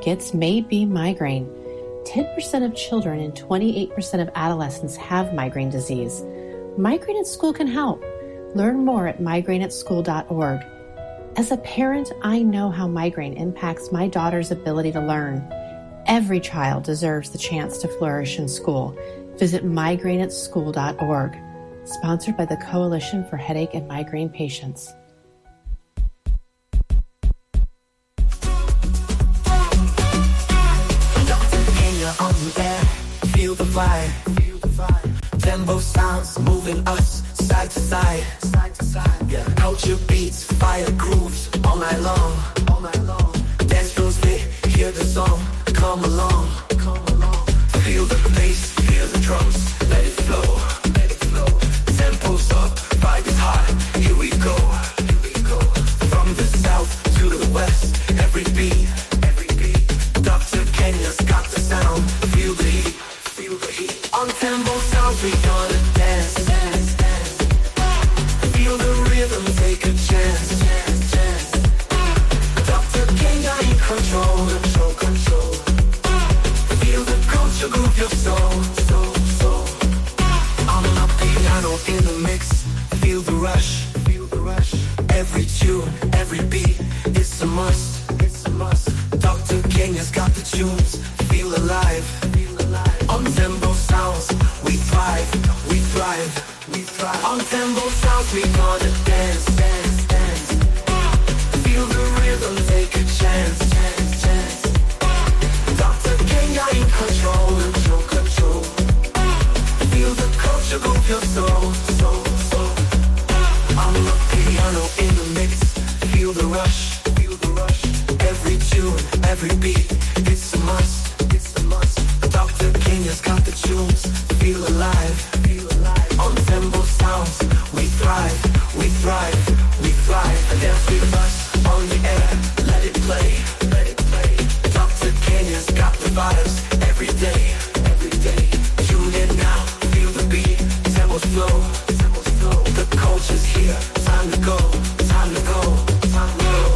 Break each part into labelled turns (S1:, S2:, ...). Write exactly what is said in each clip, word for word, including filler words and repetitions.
S1: gets may be migraine. ten percent of children and twenty-eight percent of adolescents have migraine disease. Migraine at School can help. Learn more at migraine at school dot org. As a parent, I know how migraine impacts my daughter's ability to learn. Every child deserves the chance to flourish in school. Visit migraine at school dot org. Sponsored by the Coalition for Headache and Migraine Patients.
S2: On the air, feel the fire, feel the fire. Tempo sounds moving us side to side, side to side. Yeah, culture beats, fire grooves all night long, all night long. Dance floors lit, hear the song, come along, come along. Feel the bass, hear the drums, let it flow, let it flow. Tempo's up, vibe is high, here we go, here we go. From the south to the west, every beat, every beat. Doctor Kenya's got the sound, feel the heat, feel the heat. On Tempo Sounds we gonna dance, dance, dance. Feel the rhythm, take a chance, chance, chance. Doctor Kenya in control, control, control. Feel the culture groove your soul, soul, soul. On the piano in the mix, feel the rush, feel the rush. Every tune, every beat, it's a must, it's a must. Doctor Kenya's got the tunes, feel alive, feel alive. On Tempo Sounds, we thrive, we thrive, we thrive. On Tempo Sounds, we gonna dance, dance, dance. Feel the rhythm, take a chance, chance, chance. Doctor Kenya in control, control, control. Feel the culture move your soul, soul, soul. On the piano in the mix, feel the rush, feel the rush. Every tune, every beat, it's a must, it's a must. Doctor Kenya's got the tunes, feel alive, feel alive. On Tempo Sounds, we thrive, we thrive, we thrive. Dance with us on the air, let it play, let it play. Doctor Kenya's got the vibes every day, every day. Tune in now, feel the beat, Tempo's flow, Tempo's flow. The culture's here, time to go, time to go, time to go.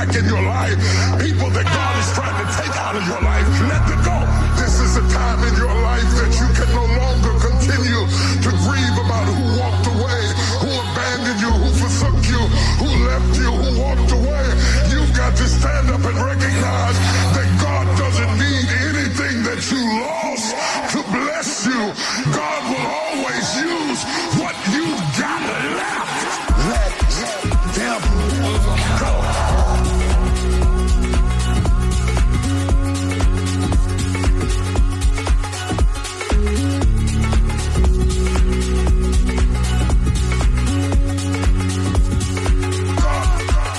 S3: back in your life, people that God is trying to take out of your life, let them go. This is a time in your life that you can no longer continue to grieve about who walked away, who abandoned you, who forsook you, who left you, who walked away. You've got to stand up and recognize that God doesn't need anything that you lost to bless you. God will always use what you've got left. Let them go. God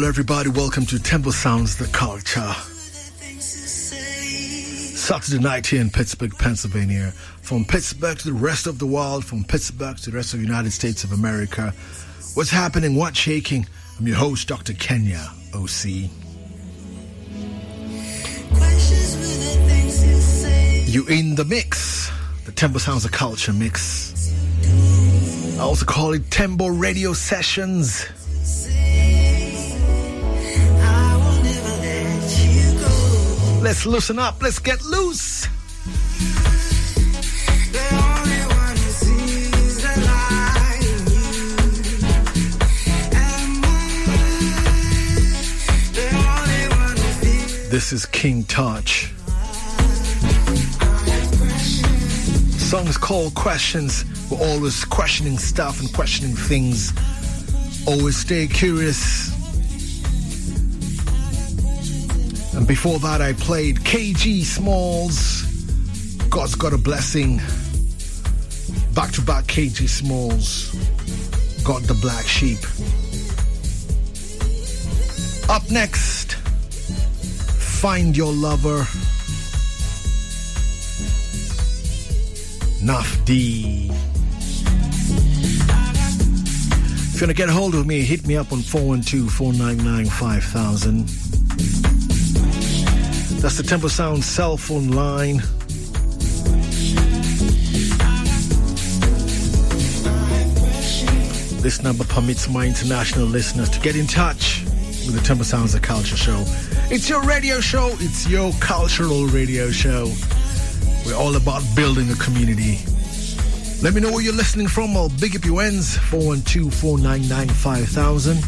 S4: everybody, welcome to Temple Sounds The Culture. Saturday night here in Pittsburgh, Pennsylvania. From Pittsburgh to the rest of the world, from Pittsburgh to the rest of the United States of America. What's happening, what's shaking? I'm your host, Doctor Kenya O C. You in the mix, the Temple Sounds The Culture mix. I also call it Tempo Radio Sessions. Let's loosen up, let's get loose. This is King Touch. The song is called Questions. We're always questioning stuff and questioning things. Always stay curious. And before that, I played K G Smalls, God's Got a Blessing. Back to back K G Smalls, Got the Black Sheep. Up next, Find Your Lover, Naf D. If you want to get a hold of me, hit me up on four one two, four nine nine, five thousand. That's the Temple Sound cell phone line. This number permits my international listeners to get in touch with the Temple Sounds The Culture Show. It's your radio show. It's your cultural radio show. We're all about building a community. Let me know where you're listening from. I'll big up your ends. four one two, four nine nine, five thousand.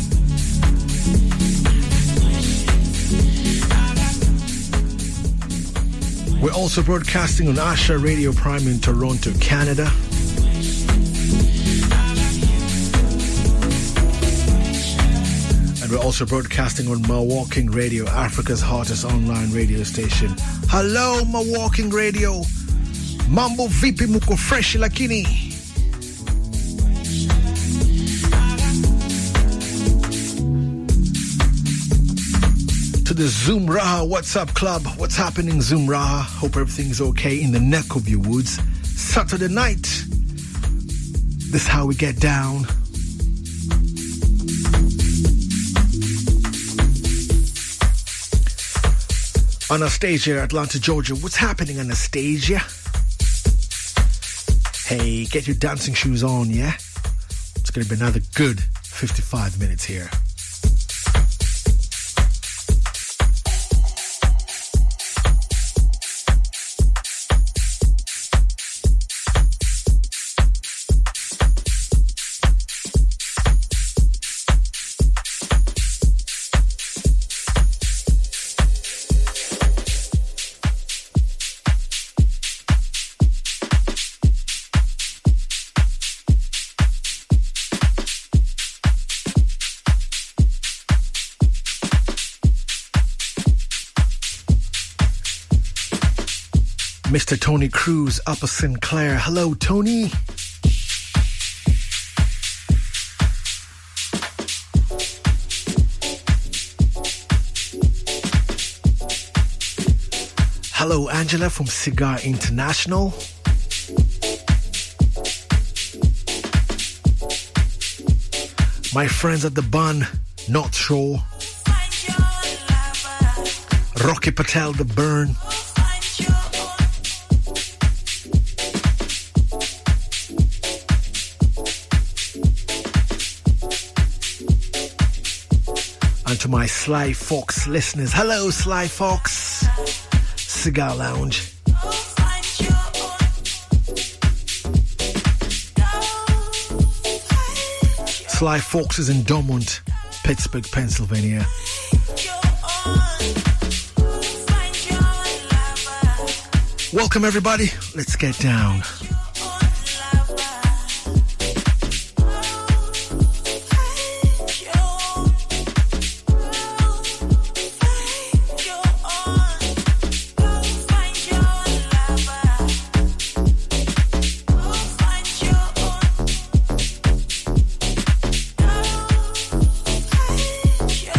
S4: We're also broadcasting on Asha Radio Prime in Toronto, Canada. And we're also broadcasting on Milwaukee Radio, Africa's hottest online radio station. Hello, Milwaukee Radio. Mambo vipi muko fresh lakini. To the Zoom Raha WhatsApp Club. What's happening, Zoom Raha? Hope everything's okay in the neck of your woods. Saturday night. This is how we get down. Anastasia, Atlanta, Georgia. What's happening, Anastasia? Hey, get your dancing shoes on, yeah? It's going to be another good fifty-five minutes here. Mister Tony Cruz, Upper Sinclair. Hello, Tony. Hello, Angela from Cigar International. My friends at the Bun, North Shore. Rocky Patel, The Burn. And to my Sly Fox listeners, hello Sly Fox, Cigar Lounge. Sly Fox is in Dumont, Pittsburgh, Pennsylvania. Welcome everybody, let's get down.
S5: Yeah.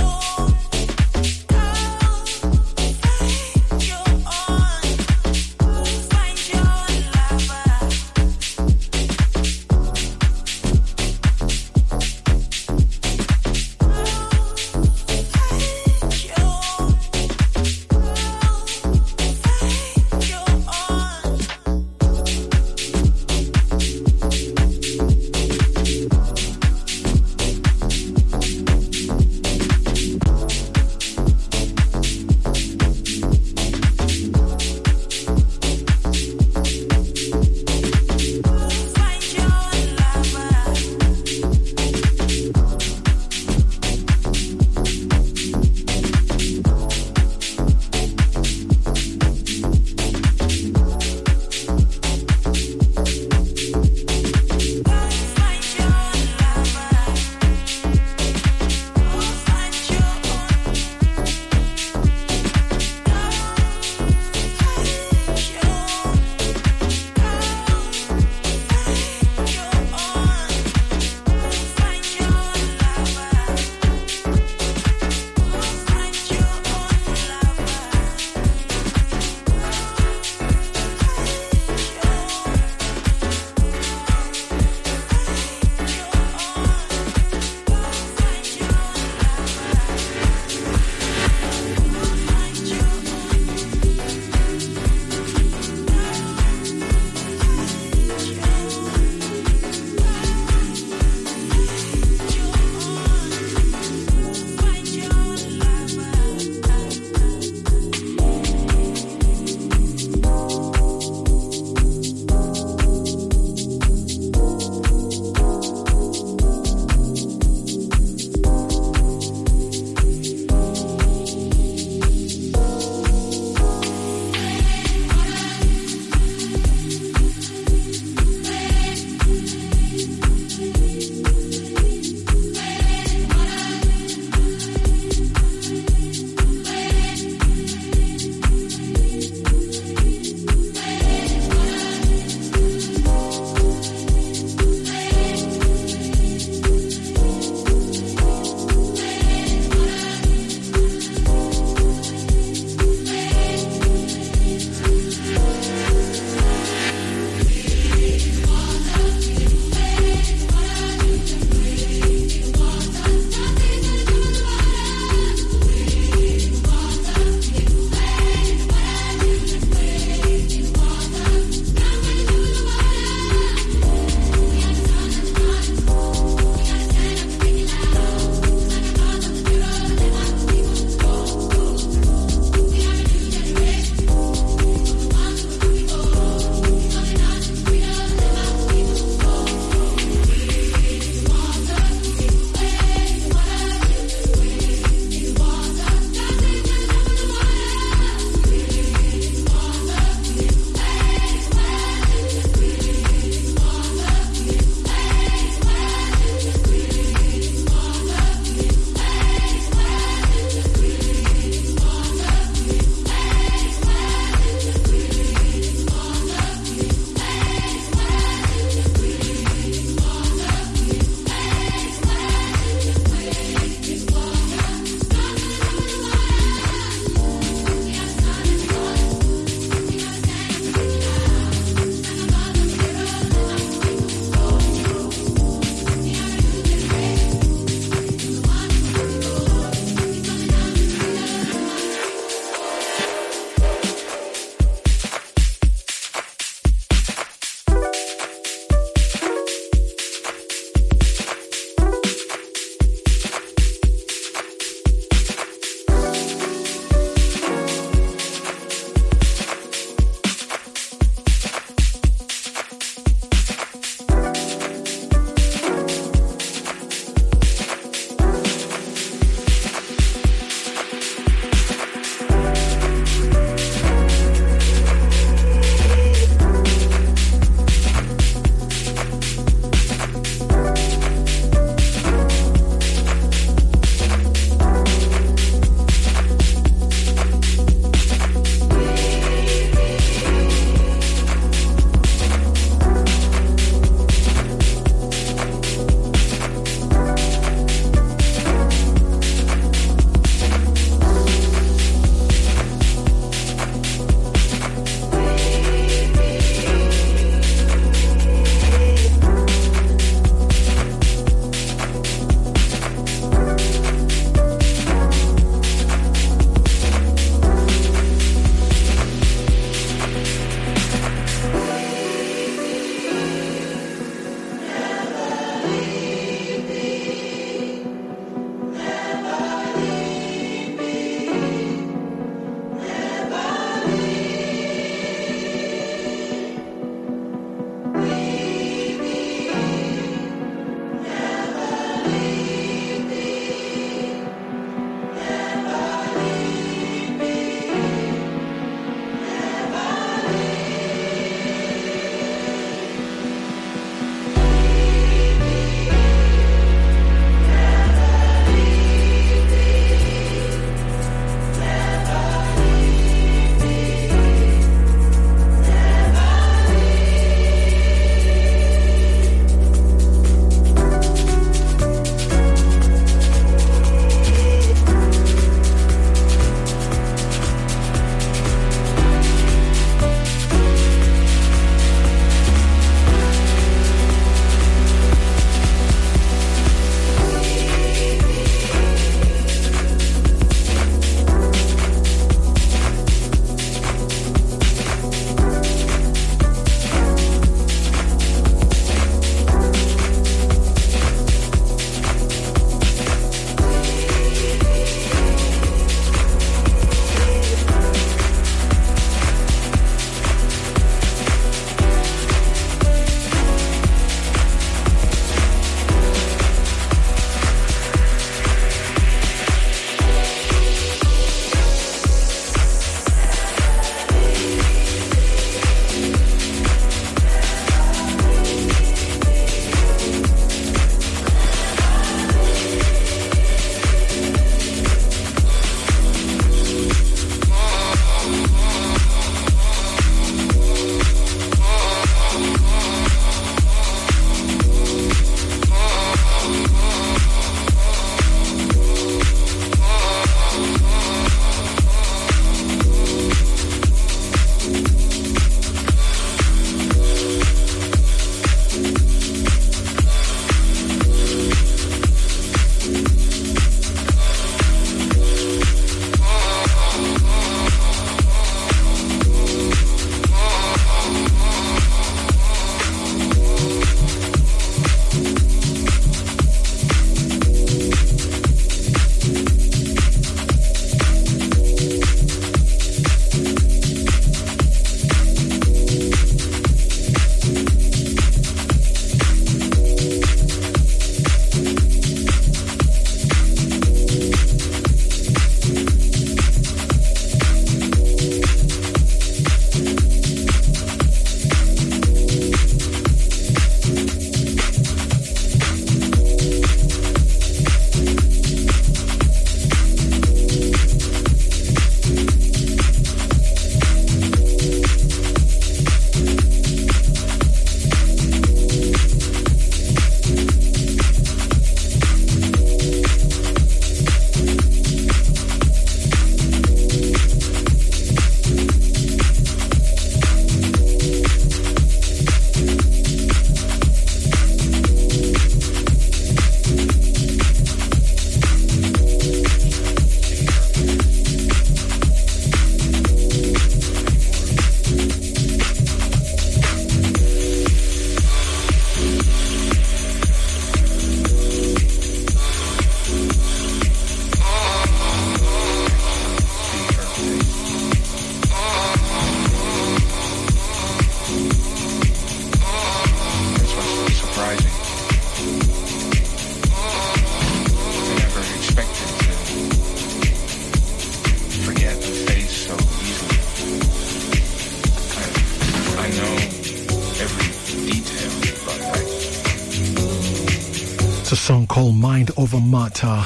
S4: It's a song called Mind Over Matter.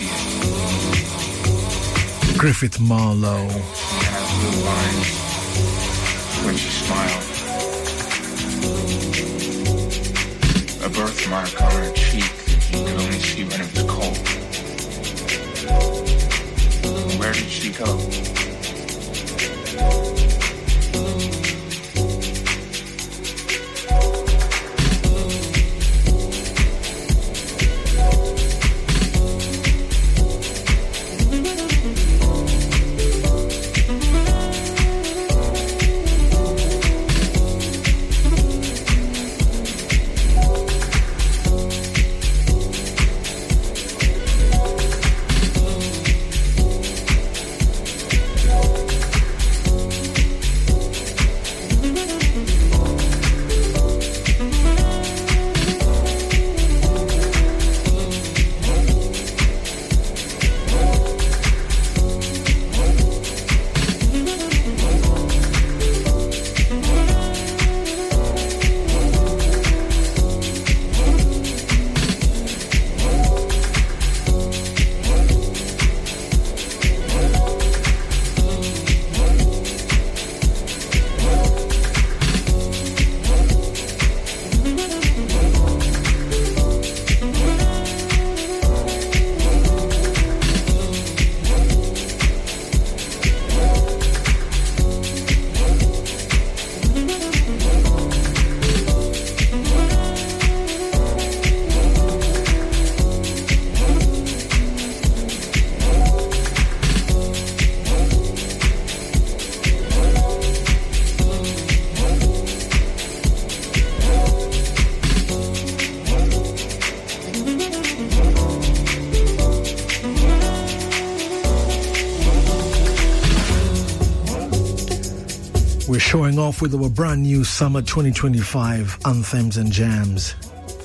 S4: Griffith Marlowe.
S5: She has blue lines when she smiles. A birthmark on her cheek that you can only see when it's cold. Where did she go?
S4: We're showing off with our brand new Summer twenty twenty-five anthems and jams.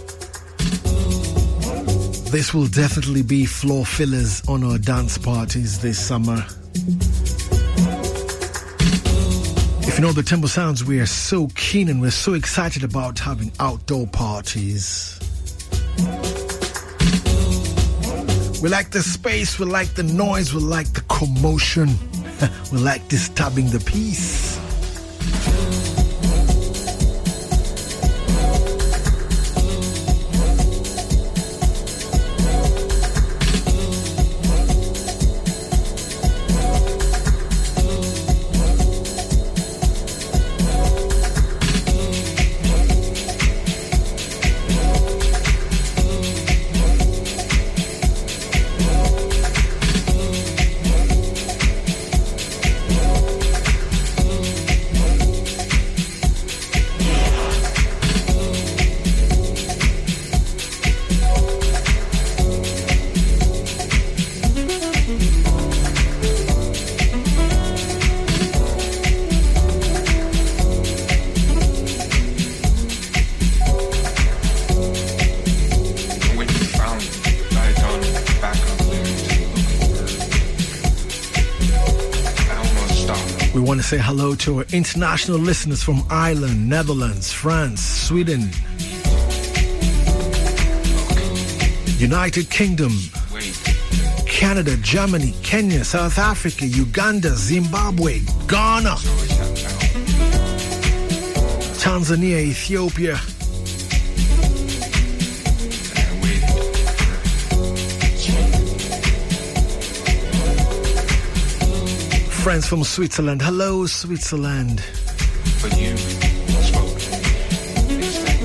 S4: This will definitely be floor fillers on our dance parties this summer. If you know the Temple Sounds, we are so keen and we're so excited about having outdoor parties. We like the space, we like the noise, we like the commotion, we like disturbing the peace. Say hello to our international listeners from Ireland, Netherlands, France, Sweden, United Kingdom, Canada, Germany, Kenya, South Africa, Uganda, Zimbabwe, Ghana, Tanzania, Ethiopia, friends from Switzerland. Hello, Switzerland.
S5: But you spoke instead.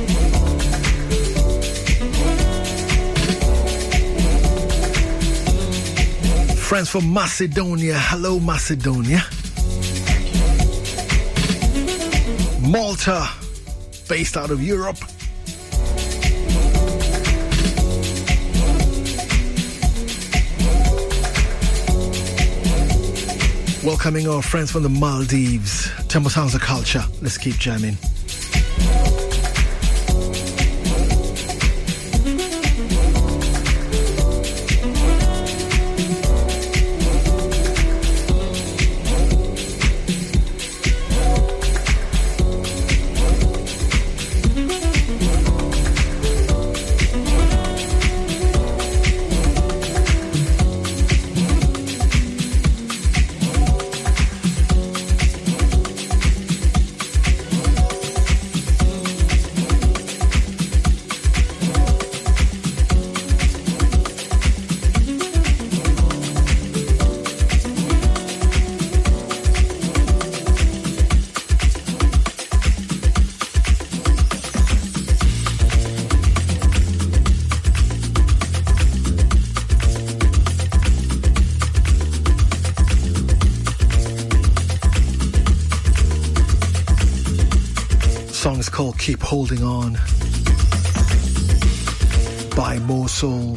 S4: Friends from Macedonia. Hello, Macedonia. Malta, based out of Europe. Welcoming our friends from the Maldives. Temple Sounds of Culture. Let's keep jamming. song is called Keep Holding On by Mosul.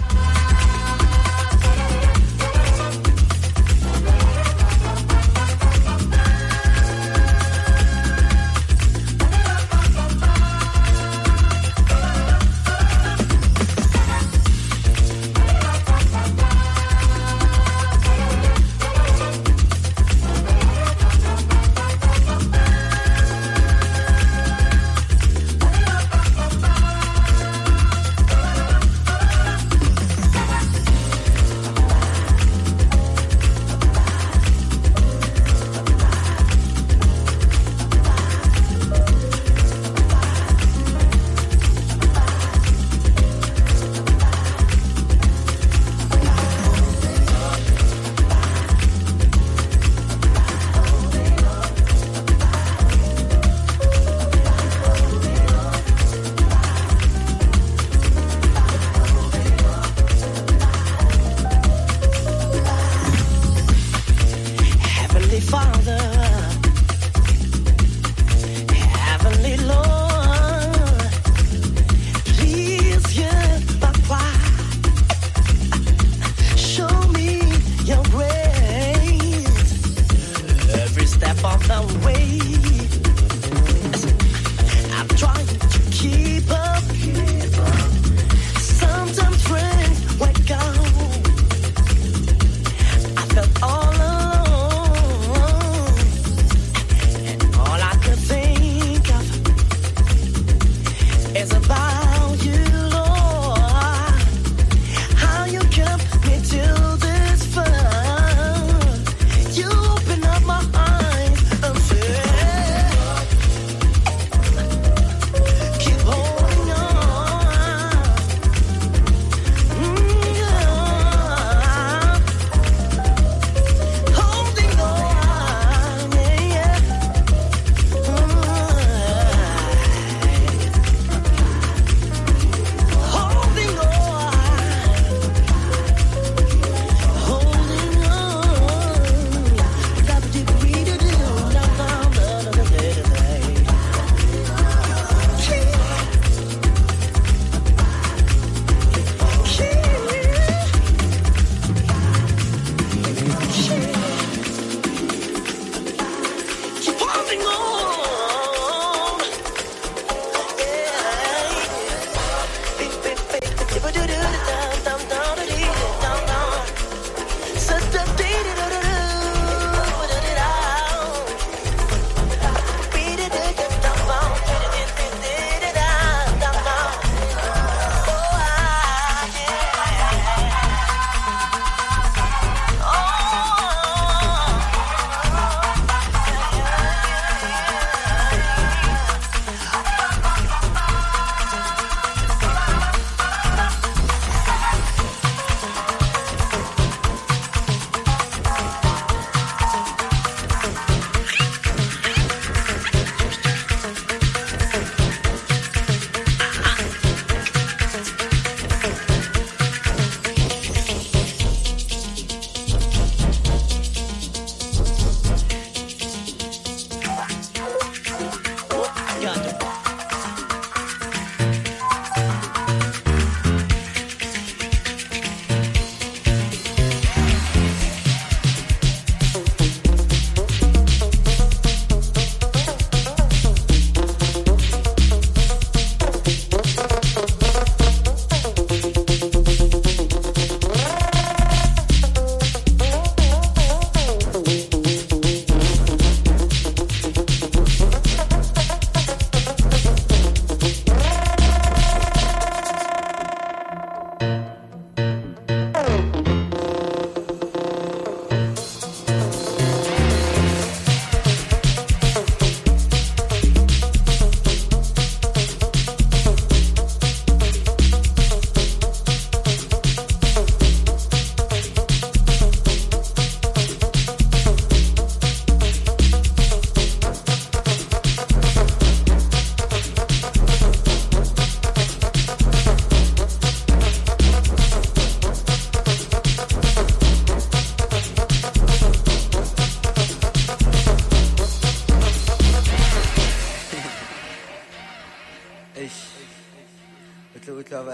S6: All alone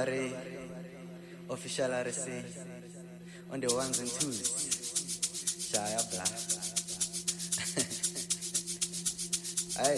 S6: Cabaret, official R S A, on the ones and twos. Shia Black. Hey.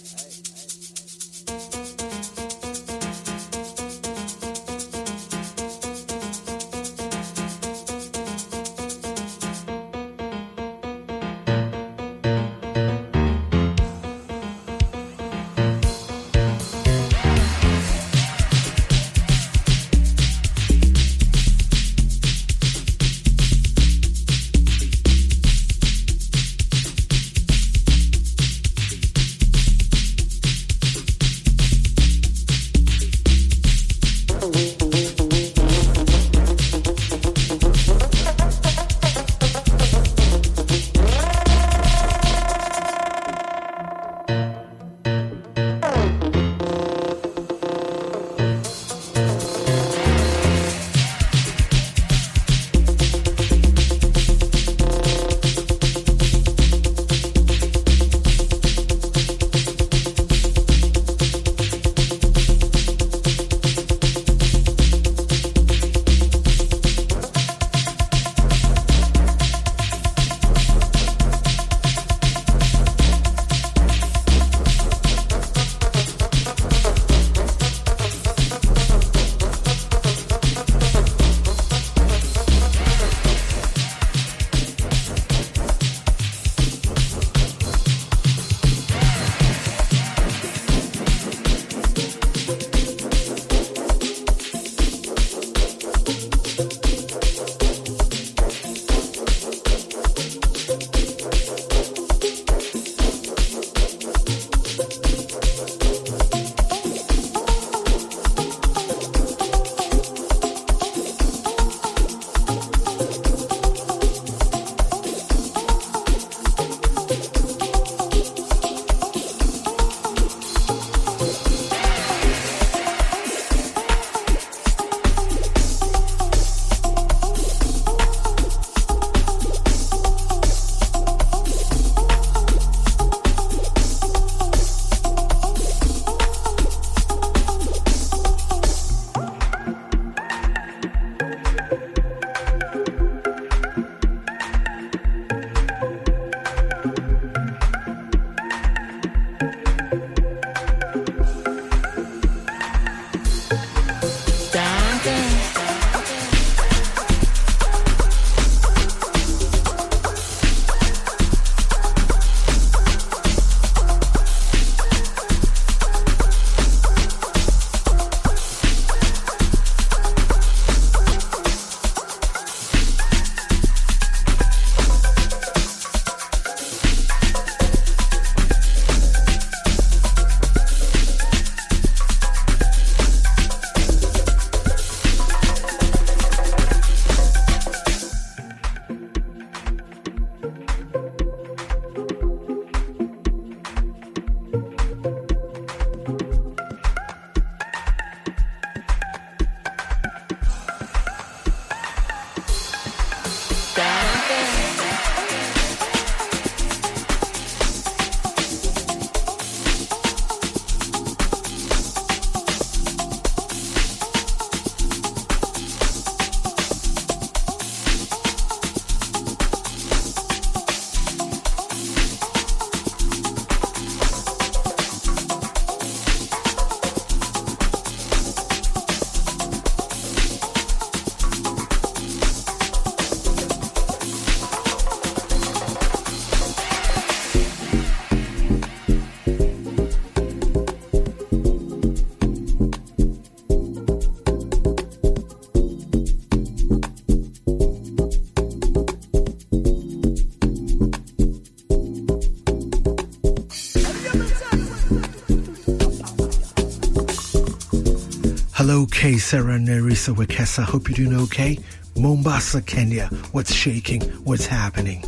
S4: Hello, K. Sarah Nerissa Wekesa. Hope you're doing okay. Mombasa, Kenya. What's shaking? What's happening?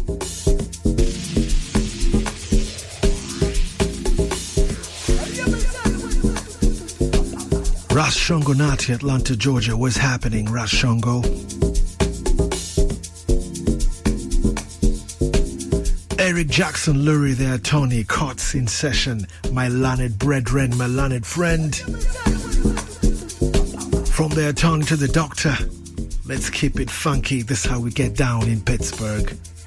S4: Ras Shongo Nati, Atlanta, Georgia. What's happening, Ras Shongo? Eric Jackson Lurie there, Tony Cots in session. My learned brethren, my learned friend. From the attorney to the doctor, let's keep it funky. This is how we get down in Pittsburgh.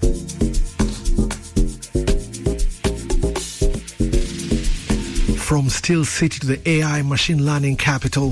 S4: From Steel City to the A I machine learning capital.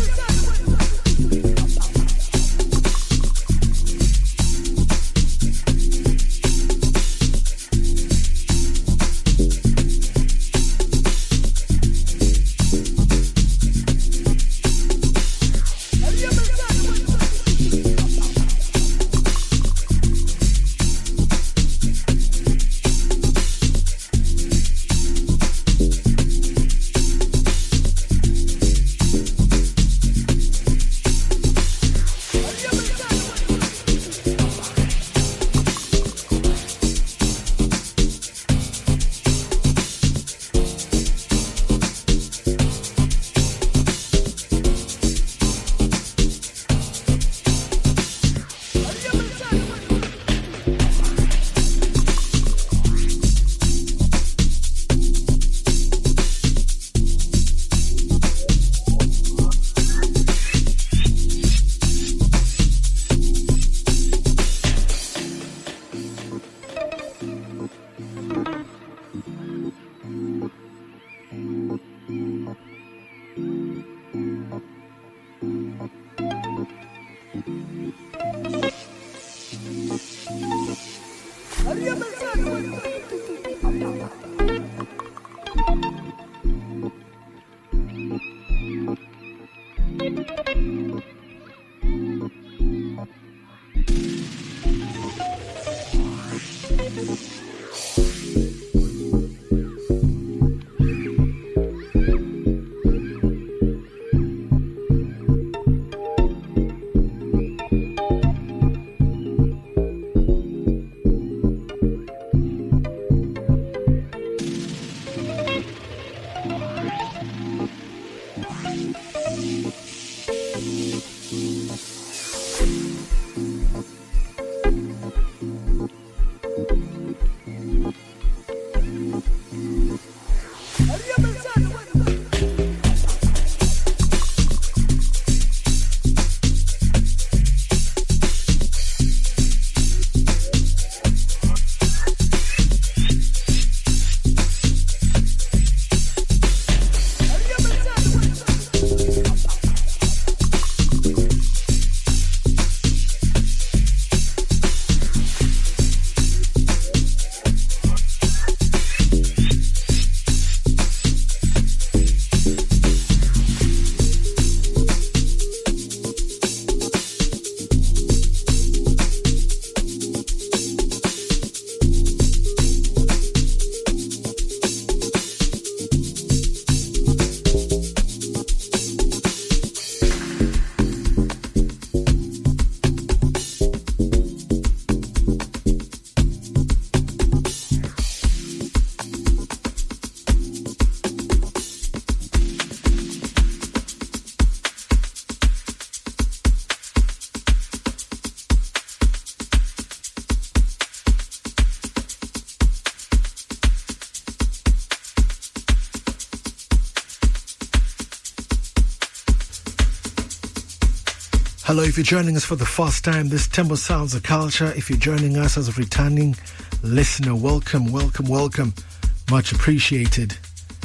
S4: Hello, if you're joining us for the first time, this Temple Sounds of Culture. If you're joining us as a returning listener, welcome, welcome, welcome. Much appreciated.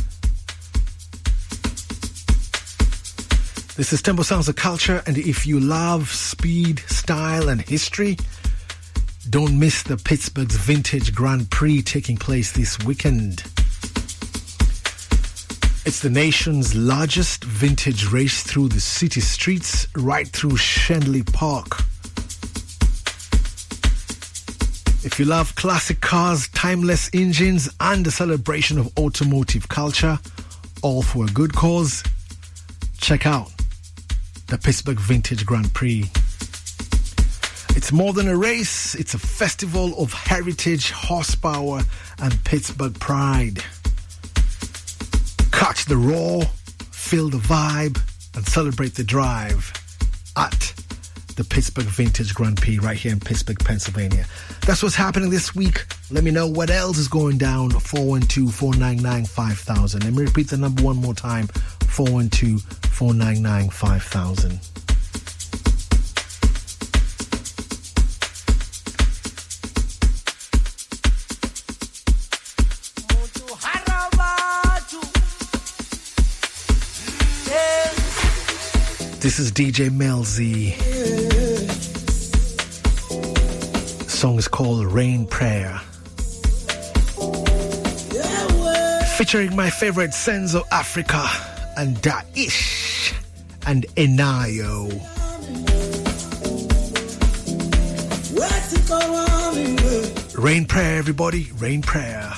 S4: This is Temple Sounds of Culture, and if you love speed, style, and history, don't miss the Pittsburgh's Vintage Grand Prix taking place this weekend. It's the nation's largest vintage race through the city streets, right through Shenley Park. If you love classic cars, timeless engines, and the celebration of automotive culture, all for a good cause, check out the Pittsburgh Vintage Grand Prix. It's more than a race, it's a festival of heritage, horsepower, and Pittsburgh pride. Catch the roar, feel the vibe, and celebrate the drive at the Pittsburgh Vintage Grand Prix right here in Pittsburgh, Pennsylvania. That's what's happening this week. Let me know what else is going down. four one two, four nine nine, five thousand. Let me repeat the number one more time. four one two, four nine nine, five thousand. This is D J Melzy. The song is called Rain Prayer. Featuring my favorite Senzo Africa and Daish and Enayo. Rain Prayer, everybody. Rain Prayer.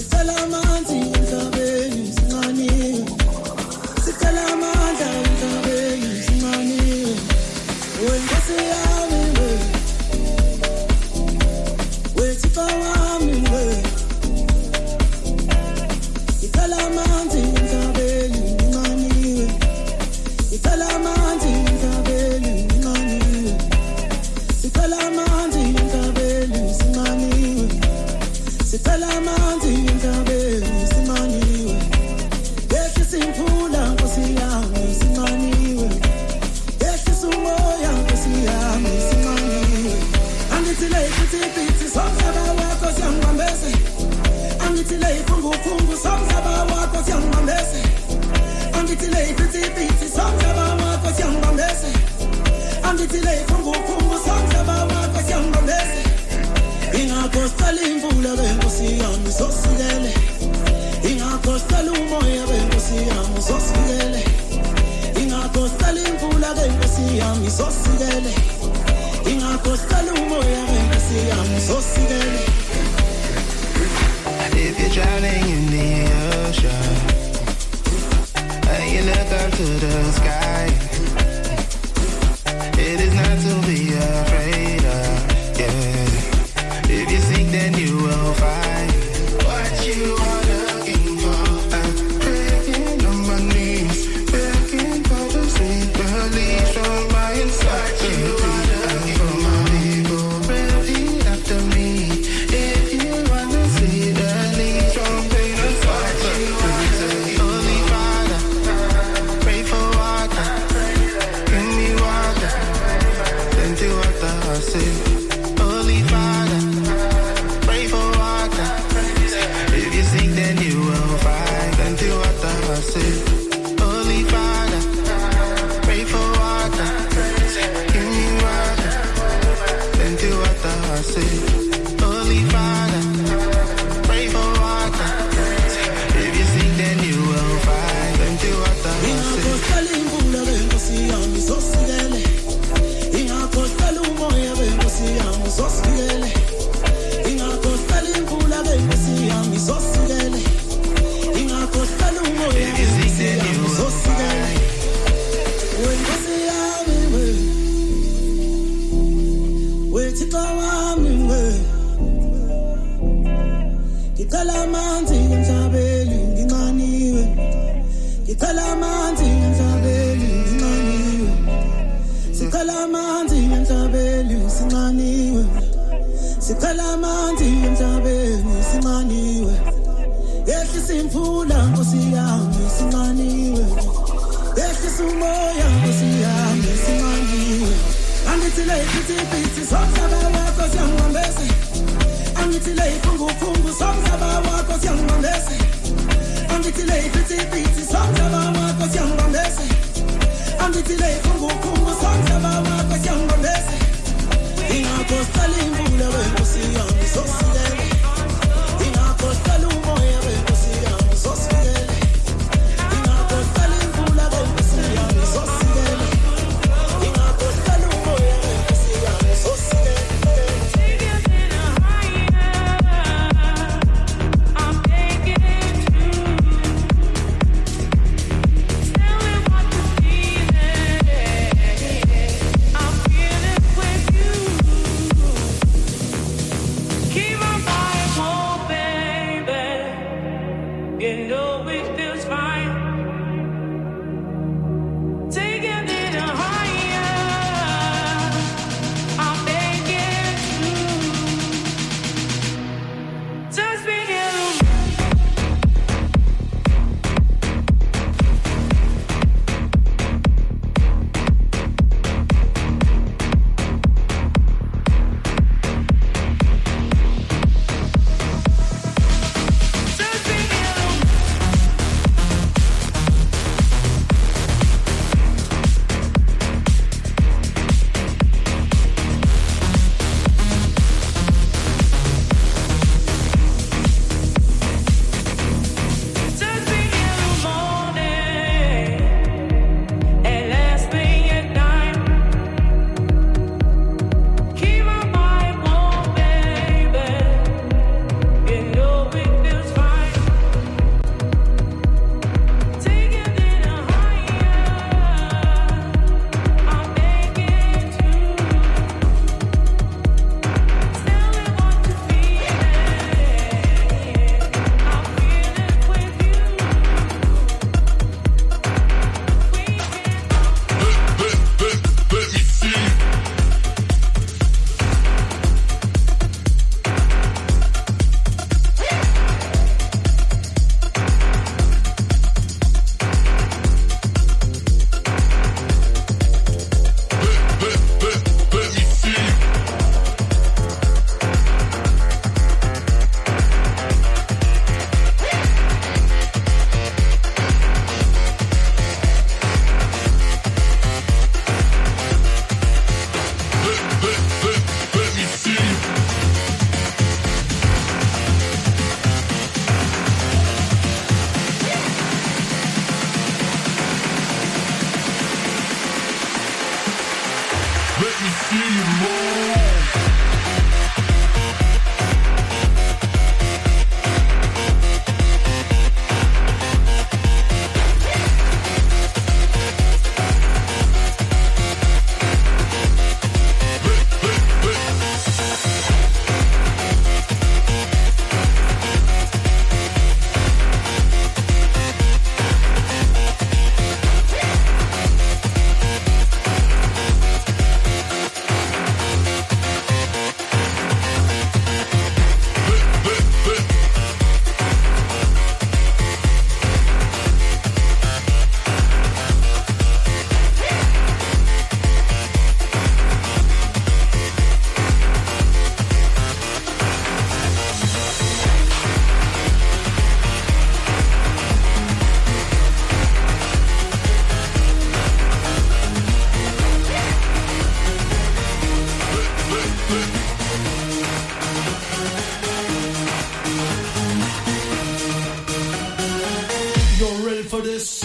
S7: If you're drowning in the ocean and you look up to the sky, it is not to be afraid of, yeah. If you seek, then you will find what you are looking for. I'm praying on my knees, begging for the sweet release from my inside. What you are looking for, my people, repeat after me. If you want to see the leaves from pain and suffering, Holy Father, pray for water, give me water, then do what I say. Holy Father, pray for water. If you seek, then you will find. Then do what I say. Holy Father, pray for water. Give me water. Then do what I say. Holy Father, pray for water. If you seek, then you will find. Then do what I
S2: notice.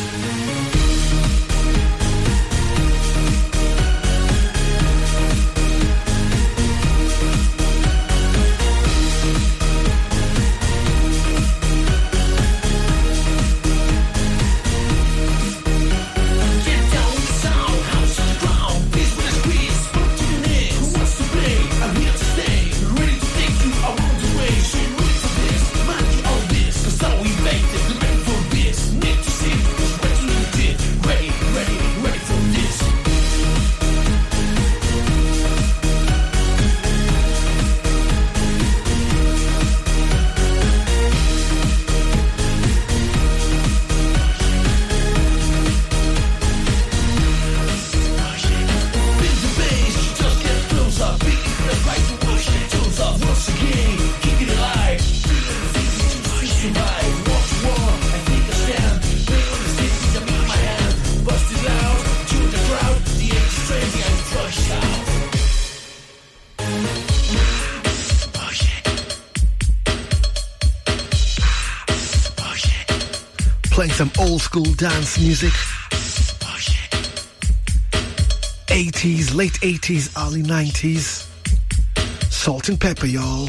S4: Playing some old school dance music. eighties, late eighties, early nineties. Salt and pepper, y'all.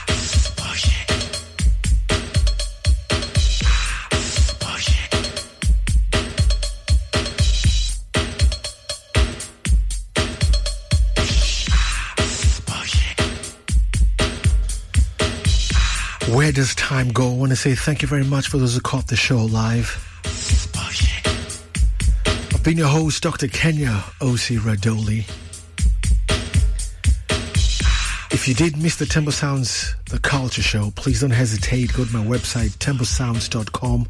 S4: Where does time go? I want to say thank you very much for those who caught the show live. I've been your host, Doctor Kenya O C Radoli. If you did miss the Temple Sounds, the Culture Show, please don't hesitate. Go to my website, temple sounds dot com.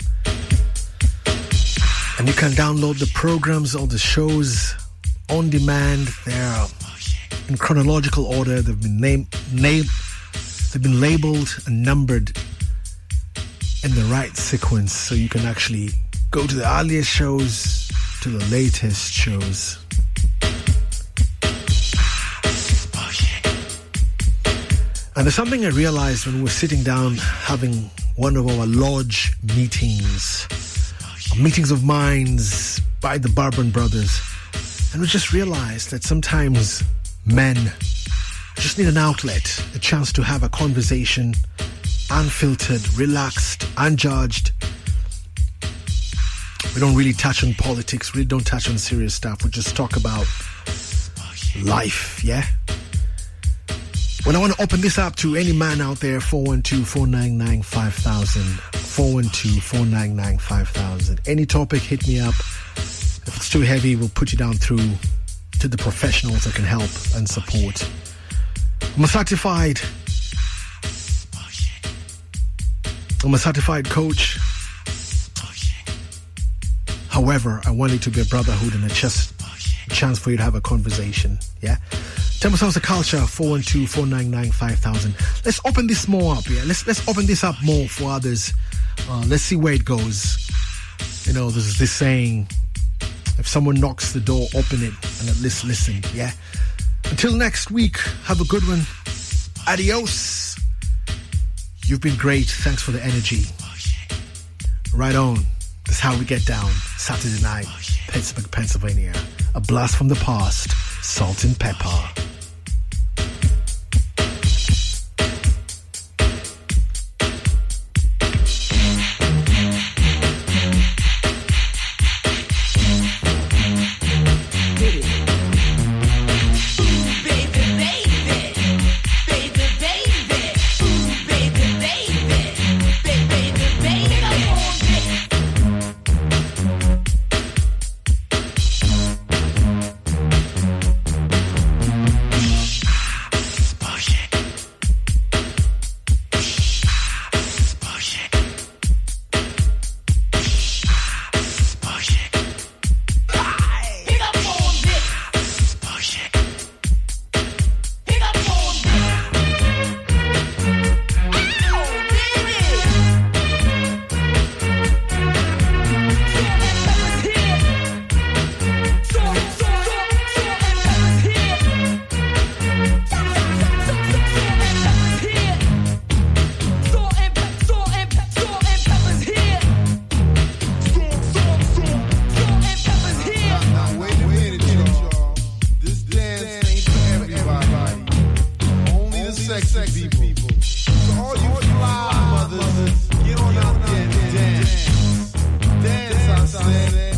S4: And you can download the programs, all the shows on demand. They're in chronological order. They've been named, named They've been labeled and numbered in the right sequence, so you can actually go to the earliest shows to the latest shows. And there's something I realized when we were sitting down having one of our lodge meetings, meetings of minds by the Bourbon Brothers, and we just realized that sometimes men just need an outlet, a chance to have a conversation, unfiltered, relaxed, unjudged. We don't really touch on politics, really don't touch on serious stuff. We just talk about life, yeah? Well, I want to open this up to any man out there, four one two, four nine nine, five thousand, four one two, four nine nine, five thousand. Any topic, hit me up. If it's too heavy, we'll put you down through to the professionals that can help and support. I'm a certified, I'm a certified coach. However, I want it to be a brotherhood and a just chance for you to have a conversation. Yeah. Temple Sounds of Culture, four one two, four nine nine, five thousand. Let's open this more up, yeah. Let's let's open this up more for others. Uh, let's see where it goes. You know, there's this saying, if someone knocks the door, open it and at least listen, yeah. Until next week, have a good one. Adios. You've been great. Thanks for the energy. Right on. That's how we get down. Saturday night, Pittsburgh, Pennsylvania. A blast from the past. Salt and pepper.
S8: So all you fly mothers, get on out there and dance. Dance, I say.